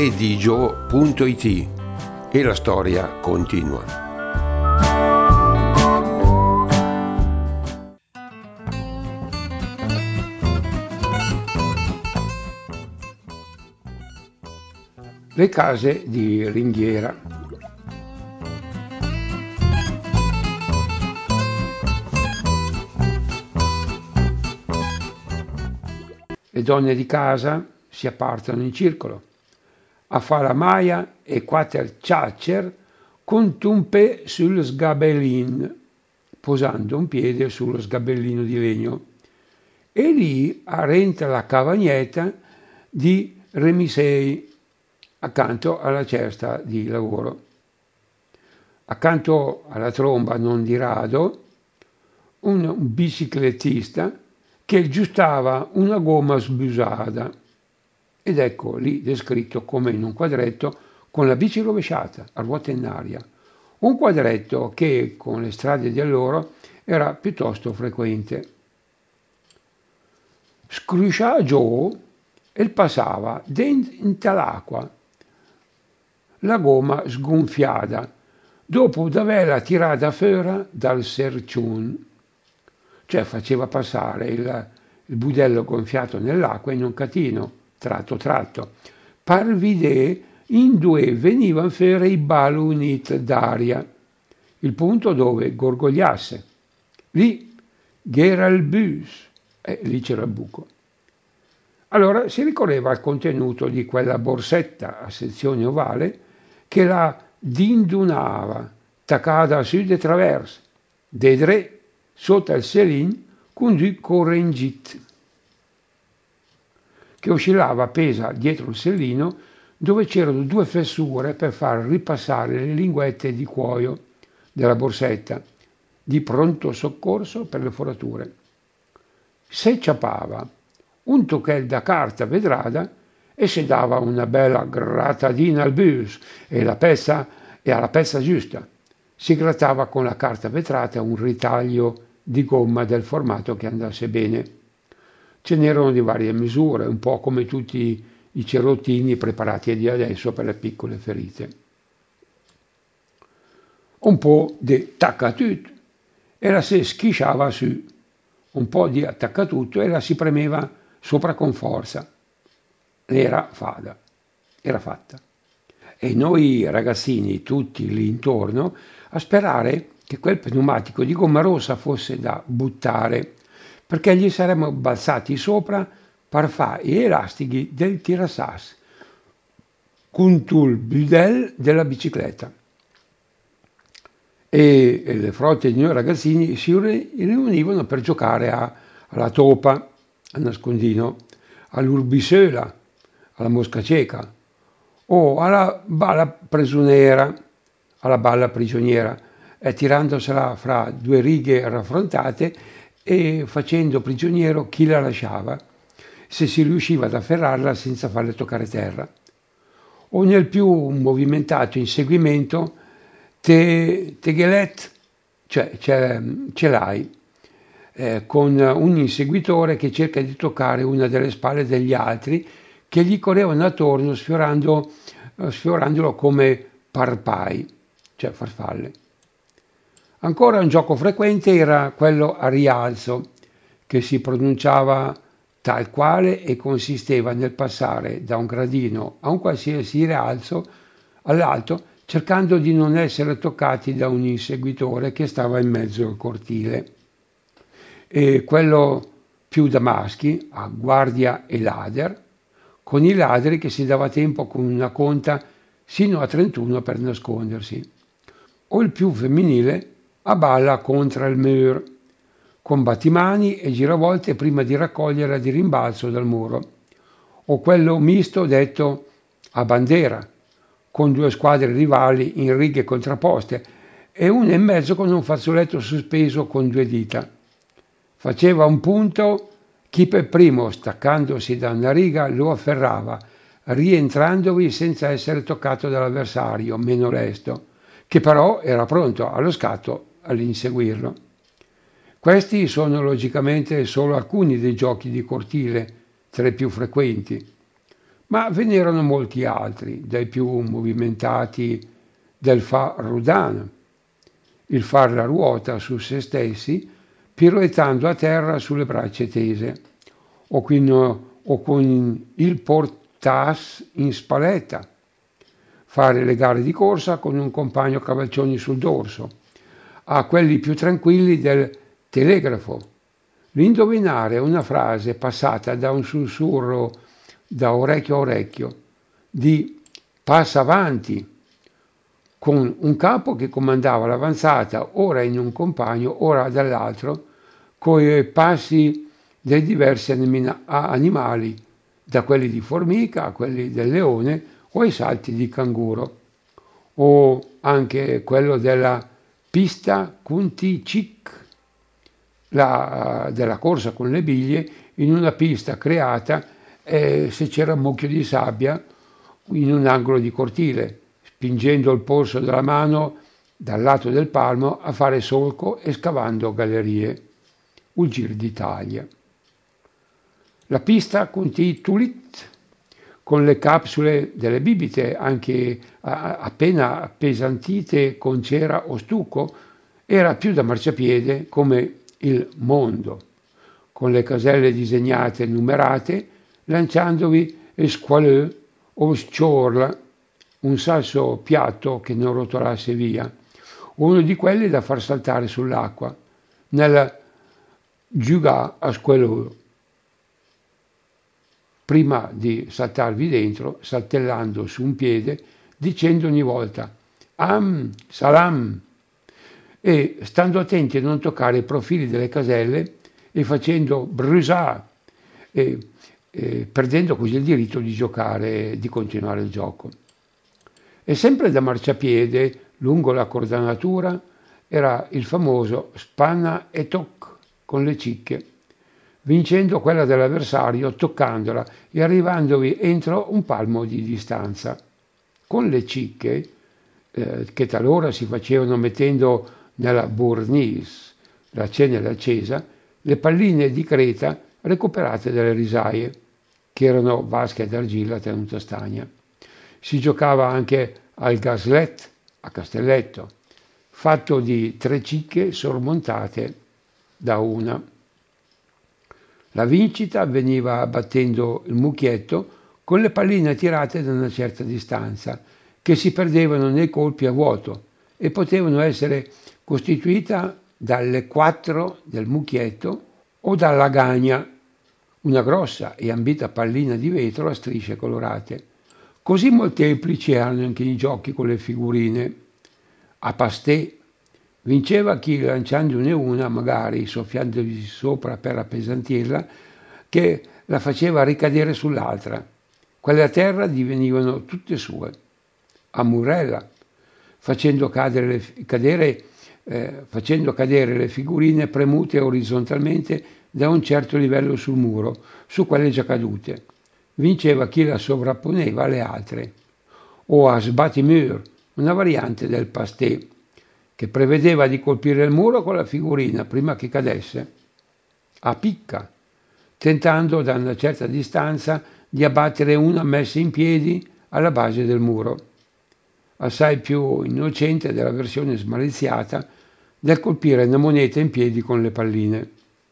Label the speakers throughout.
Speaker 1: case.it e la storia continua.
Speaker 2: Le case di ringhiera. Le donne di casa si appartano in circolo a fa la maia e quater ciacer con tumpe sul sgabellin, posando un piede sullo sgabellino di legno, e lì arenta la cavagnetta di remisei accanto alla cesta di lavoro. Accanto alla tromba, non di rado, un biciclettista che aggiustava una gomma sbusata, ed ecco lì descritto come in un quadretto con la bici rovesciata a ruota in aria, un quadretto che con le strade di allora era piuttosto frequente. Scrusciava giù e passava dentro l'acqua la gomma sgonfiata dopo d'averla tirata fuori dal serciun, cioè faceva passare il budello gonfiato nell'acqua in un catino, tratto, par vedere in dove venivano fuori i balunit d'aria, il punto dove gorgogliasse. Lì c'era il bus, e lì c'era il buco. Allora si ricorreva al contenuto di quella borsetta a sezione ovale che la dindunava, taccata a sud e traverso, dedre sotto il selin con due correngit, che oscillava appesa dietro il sellino dove c'erano due fessure per far ripassare le linguette di cuoio della borsetta, di pronto soccorso per le forature. Se ciapava un tocchel da carta vedrada e si dava una bella grattadina al bus e alla pezza giusta. Si grattava con la carta vetrata un ritaglio di gomma del formato che andasse bene. Ce n'erano di varie misure, un po' come tutti i cerottini preparati di adesso per le piccole ferite. Un po' di taccatut e la si schisciava su, un po' di attaccatutto e la si premeva sopra con forza. Era fatta. E noi ragazzini, tutti lì intorno, a sperare che quel pneumatico di gomma rossa fosse da buttare, perché gli saremmo balzati sopra per fare gli elastici del tirassas, con il budel della bicicletta. E le frotte di noi ragazzini si riunivano per giocare alla topa, al nascondino, all'urbisöla, alla mosca cieca o alla balla prigioniera, tirandosela fra due righe raffrontate e facendo prigioniero chi la lasciava, se si riusciva ad afferrarla senza farle toccare terra. O nel più movimentato inseguimento Tegelet, cioè ce l'hai, con un inseguitore che cerca di toccare una delle spalle degli altri che gli correvano attorno sfiorandolo come parpai, cioè farfalle. Ancora un gioco frequente era quello a rialzo, che si pronunciava tal quale e consisteva nel passare da un gradino a un qualsiasi rialzo all'alto, cercando di non essere toccati da un inseguitore che stava in mezzo al cortile. E quello più da maschi, a guardia e lader, con i ladri che si dava tempo con una conta sino a 31 per nascondersi, o il più femminile a balla contro il mur, con battimani e giravolte prima di raccogliere di rimbalzo dal muro, o quello misto detto a bandera, con due squadre rivali in righe contrapposte e una in mezzo con un fazzoletto sospeso con due dita. Faceva un punto chi per primo, staccandosi da una riga, lo afferrava, rientrandovi senza essere toccato dall'avversario meno lesto, che però era pronto allo scatto all'inseguirlo. Questi sono logicamente solo alcuni dei giochi di cortile, tra i più frequenti. Ma ve n'erano molti altri, dai più movimentati del fa Rodin, il far la ruota su se stessi, piroettando a terra sulle braccia tese, o con il portas in spaletta, fare le gare di corsa con un compagno a cavalcioni sul dorso, a quelli più tranquilli del telegrafo, l'indovinare una frase passata da un sussurro da orecchio a orecchio di passa avanti, con un capo che comandava l'avanzata ora in un compagno, ora dall'altro, coi passi dei diversi animali, da quelli di formica a quelli del leone o ai salti di canguro, o anche quello della pista Kunti Cic, della corsa con le biglie in una pista creata se c'era un mucchio di sabbia in un angolo di cortile, spingendo il polso della mano dal lato del palmo a fare solco e scavando gallerie. Il Giro d'Italia. La pista contiene Tulit, con le capsule delle bibite anche appena appesantite con cera o stucco, era più da marciapiede come il mondo, con le caselle disegnate e numerate, lanciandovi squaleux o sciorla, un sasso piatto che non rotolasse via, uno di quelli da far saltare sull'acqua, nella giuga a squaleux, prima di saltarvi dentro, saltellando su un piede, dicendo ogni volta Am, salam, e stando attenti a non toccare i profili delle caselle e facendo brusà, perdendo così il diritto di giocare, di continuare il gioco. E sempre da marciapiede, lungo la cordanatura, era il famoso spanna e toc con le cicche, vincendo quella dell'avversario toccandola e arrivandovi entro un palmo di distanza. Con le cicche, che talora si facevano mettendo nella bournice la cenere accesa, le palline di creta recuperate dalle risaie, che erano vasche d'argilla tenuta stagna. Si giocava anche al gaslet, a castelletto, fatto di 3 cicche sormontate da una. La vincita avveniva battendo il mucchietto con le palline tirate da una certa distanza, che si perdevano nei colpi a vuoto e potevano essere costituite dalle 4 del mucchietto o dalla gagna, una grossa e ambita pallina di vetro a strisce colorate. Così molteplici erano anche i giochi con le figurine. A pastè vinceva chi lanciandone una, magari soffiandovi sopra per appesantirla, che la faceva ricadere sull'altra. Quelle a terra divenivano tutte sue. A Murella, facendo cadere le figurine premute orizzontalmente da un certo livello sul muro, su quelle già cadute. Vinceva chi la sovrapponeva alle altre. O a sbatimur, una variante del pastè, che prevedeva di colpire il muro con la figurina prima che cadesse. A picca, tentando da una certa distanza di abbattere una messa in piedi alla base del muro, assai più innocente della versione smaliziata del colpire una moneta in piedi con le palline.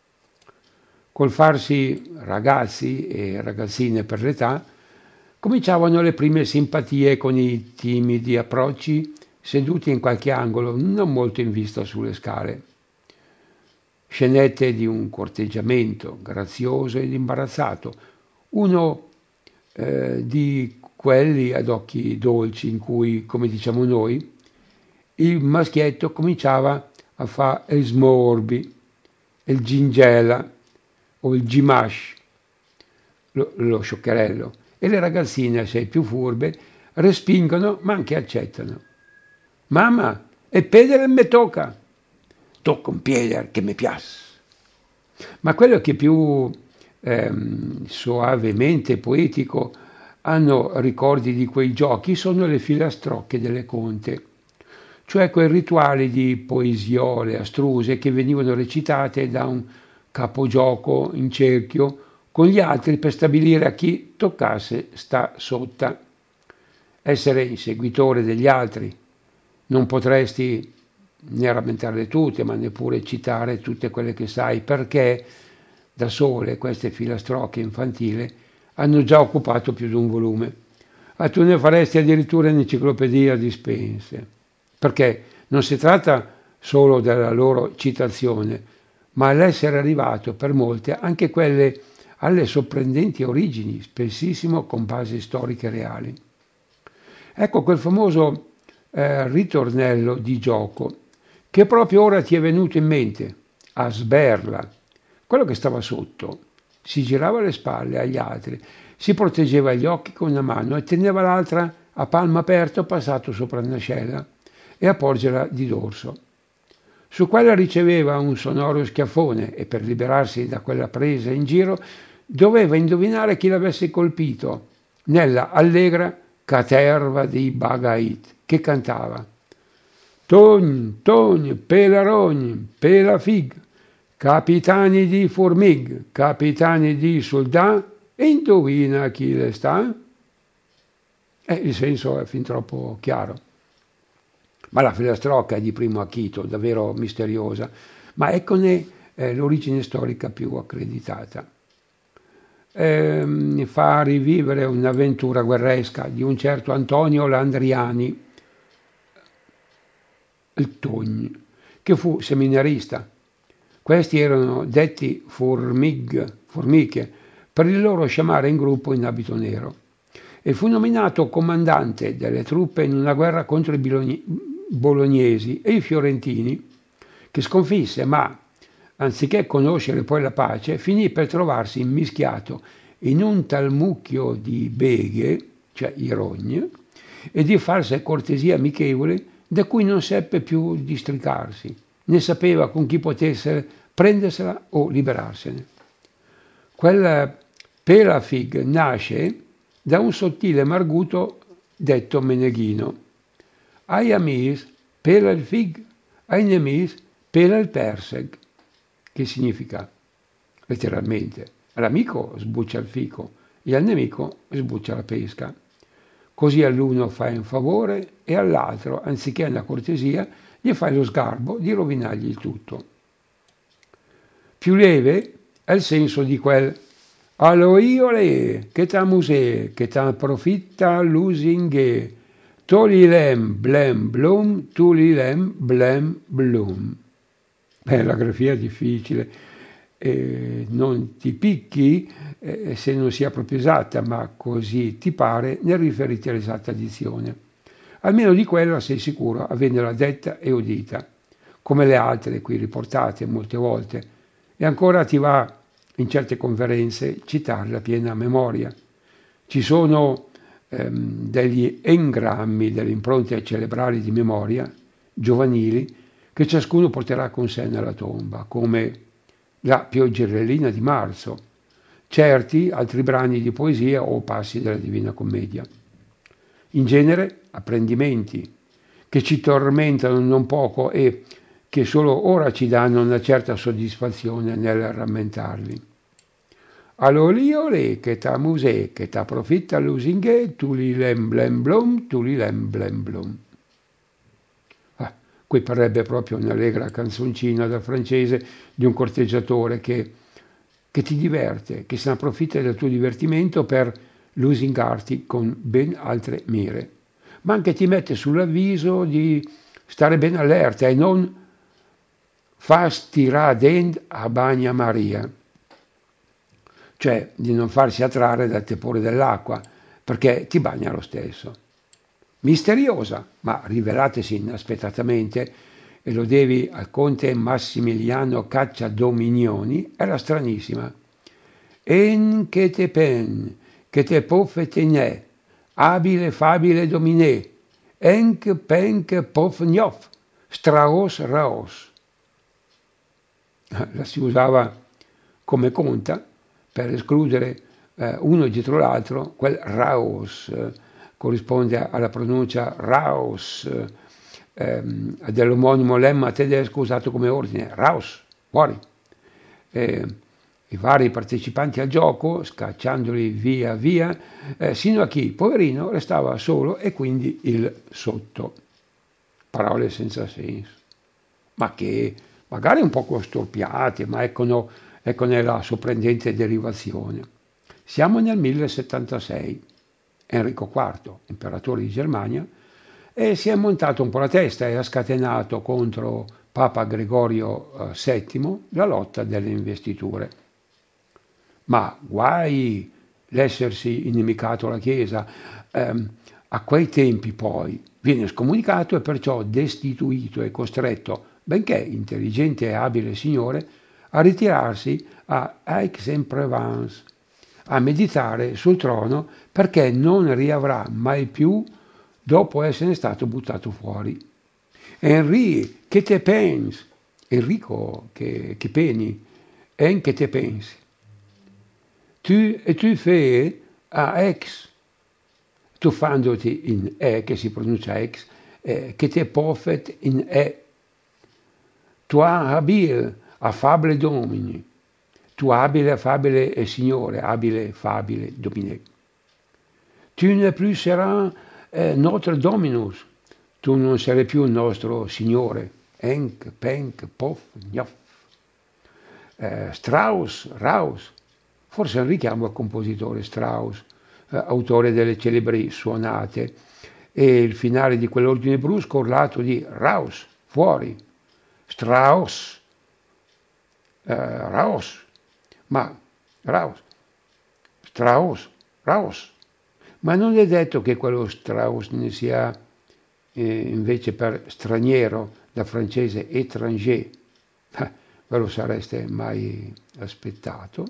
Speaker 2: Col farsi ragazzi e ragazzine per l'età, cominciavano le prime simpatie con i timidi approcci seduti in qualche angolo non molto in vista sulle scale. Scenette di un corteggiamento grazioso ed imbarazzato, uno di quelli ad occhi dolci in cui, come diciamo noi, il maschietto cominciava a fare il smorbi, il gingella o il gimash, lo scioccherello, e le ragazzine, assai più furbe, respingono ma anche accettano. Mamma, e pedere me tocca. Tocca un piede che mi piace. Ma quello che più soavemente poetico hanno ricordi di quei giochi sono le filastrocche delle conte, cioè quei rituali di poesiole astruse che venivano recitate da un capogioco in cerchio con gli altri per stabilire a chi toccasse sta sotta. Essere inseguitore degli altri, non potresti né rammentarle tutte, ma neppure citare tutte quelle che sai, perché da sole queste filastrocche infantili hanno già occupato più di un volume. Ah, tu ne faresti addirittura un'enciclopedia di Spense, perché non si tratta solo della loro citazione, ma l'essere arrivato per molte, anche quelle alle sorprendenti origini, spessissimo con basi storiche reali. Ecco quel famoso ritornello di gioco che proprio ora ti è venuto in mente, a sberla. Quello che stava sotto si girava le spalle agli altri, si proteggeva gli occhi con una mano e teneva l'altra a palmo aperto passato sopra un'ascella e a porgerla di dorso. Su quella riceveva un sonoro schiaffone e per liberarsi da quella presa in giro doveva indovinare chi l'avesse colpito nella allegra caterva di Bagait che cantava: Togn, togn, pelarogn, pelafig, capitani di formig, capitani di soldat, e indovina chi le sta? Il senso è fin troppo chiaro. Ma la filastrocca è di primo acchito, davvero misteriosa, ma eccone l'origine storica più accreditata. Fa rivivere un'avventura guerresca di un certo Antonio Landriani, il Togn, che fu seminarista. Questi erano detti formiche, per il loro sciamare in gruppo in abito nero, e fu nominato comandante delle truppe in una guerra contro i bolognesi e i fiorentini, che sconfisse, ma anziché conoscere poi la pace, finì per trovarsi immischiato in un tal mucchio di beghe, cioè i rogni, e di false cortesie amichevoli da cui non seppe più districarsi, né sapeva con chi potesse prendersela o liberarsene. Quel pelafig nasce da un sottile marguto detto meneghino. Ai amis pela il fig, ai nemis pela il perseg, che significa letteralmente all'amico sbuccia il fico e al nemico sbuccia la pesca. Così all'uno fai un favore e all'altro, anziché una cortesia, gli fai lo sgarbo di rovinargli il tutto. Più lieve è il senso di quel allo iole, che t'amuse, che t'approfitta lusinghe, tolilem blem blum, tulilem blem blum. La grafia è difficile, non ti picchi se non sia proprio esatta, ma così ti pare nel riferirti all'esatta dizione. Almeno di quella sei sicuro, avendola detta e udita, come le altre qui riportate molte volte, e ancora ti va in certe conferenze citarla a piena memoria. Ci sono degli engrammi delle impronte cerebrali di memoria giovanili che ciascuno porterà con sé nella tomba, come la pioggerellina di marzo, certi altri brani di poesia o passi della Divina Commedia. In genere apprendimenti che ci tormentano non poco e che solo ora ci danno una certa soddisfazione nel rammentarli. All'oliole che t'amuse, che t'approfitta lusinghe, tu li lem blem blom, tu li lem blem blom. Qui parrebbe proprio un'allegra canzoncina dal francese di un corteggiatore che ti diverte, che se ne approfitta del tuo divertimento per lusingarti con ben altre mire, ma anche ti mette sull'avviso di stare ben allerta e non fas tirà dent a bagna Maria, cioè di non farsi attrarre dal tepore dell'acqua, perché ti bagna lo stesso. Misteriosa, ma rivelatesi inaspettatamente, e lo devi al conte Massimiliano Cacciadominioni, era stranissima. En che te pen, che te poffe tenè, abile fabile dominè, enc penc pof gnof, straos raos. La si usava come conta per escludere uno dietro l'altro, quel raos corrisponde alla pronuncia raus dell'omonimo lemma tedesco usato come ordine, raus, fuori. i vari partecipanti al gioco, scacciandoli via via, sino a chi, poverino, restava solo e quindi il sotto. Parole senza senso, ma che magari un poco storpiate, ma eccone la sorprendente derivazione. Siamo nel 1076. Enrico IV, imperatore di Germania, e si è montato un po' la testa e ha scatenato contro Papa Gregorio VII la lotta delle investiture. Ma guai l'essersi inimicato la Chiesa. A quei tempi poi viene scomunicato e perciò destituito e costretto, benché intelligente e abile signore, a ritirarsi a Aix-en-Provence, a meditare sul trono perché non riavrà mai più dopo essere stato buttato fuori. Henri, che te pensi? Enrico, che peni? En che te pensi? Tu fais a Aix, tuffandoti in E, che si pronuncia ex, che te profet in E. Toi habile, affable domini. Tu abile, affabile e signore, abile, fabile, dominé. Tu ne plus seras notre dominus. Tu non sarai più il nostro signore. Enk, penk, pof, gnoff. Strauss, Raus. Forse è un richiamo al compositore Strauss, autore delle celebri suonate, e il finale di quell'ordine brusco urlato di Raus, fuori, Strauss, Raus, ma Raus, Strauss, Raus. Ma non è detto che quello Strauss ne sia invece per straniero, da francese étranger. Ve lo sareste mai aspettato?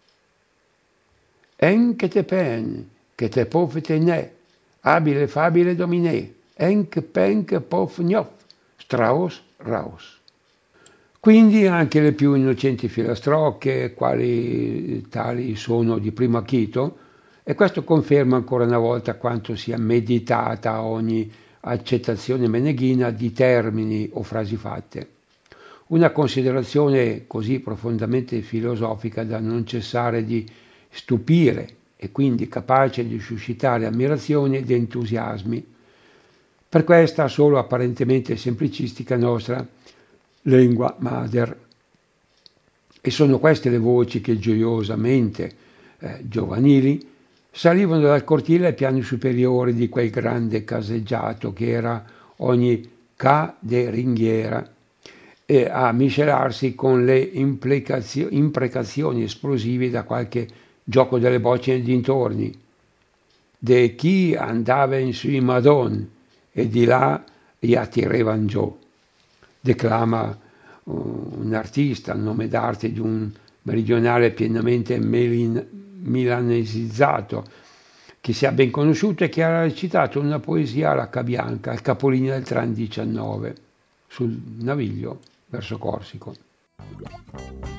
Speaker 2: En che te pen, che te povete ne, abile fabile dominé, enc penc pof gnof, Strauss, Raus. Quindi anche le più innocenti filastrocche, quali tali sono di primo acchito, e questo conferma ancora una volta quanto sia meditata ogni accettazione meneghina di termini o frasi fatte. Una considerazione così profondamente filosofica da non cessare di stupire e quindi capace di suscitare ammirazioni ed entusiasmi per questa solo apparentemente semplicistica nostra lingua madre. E sono queste le voci che gioiosamente, giovanili, salivano dal cortile ai piani superiori di quel grande caseggiato che era ogni ca de ringhiera, e a miscelarsi con le imprecazioni esplosive da qualche gioco delle bocce nei dintorni, de chi andava in sui Madon e di là gli attirevan giù. Declama un artista, il nome d'arte di un meridionale pienamente milanesizzato, che sia ben conosciuto e che ha recitato una poesia alla Cabianca, al capolinea del tram 19, sul Naviglio verso Corsico.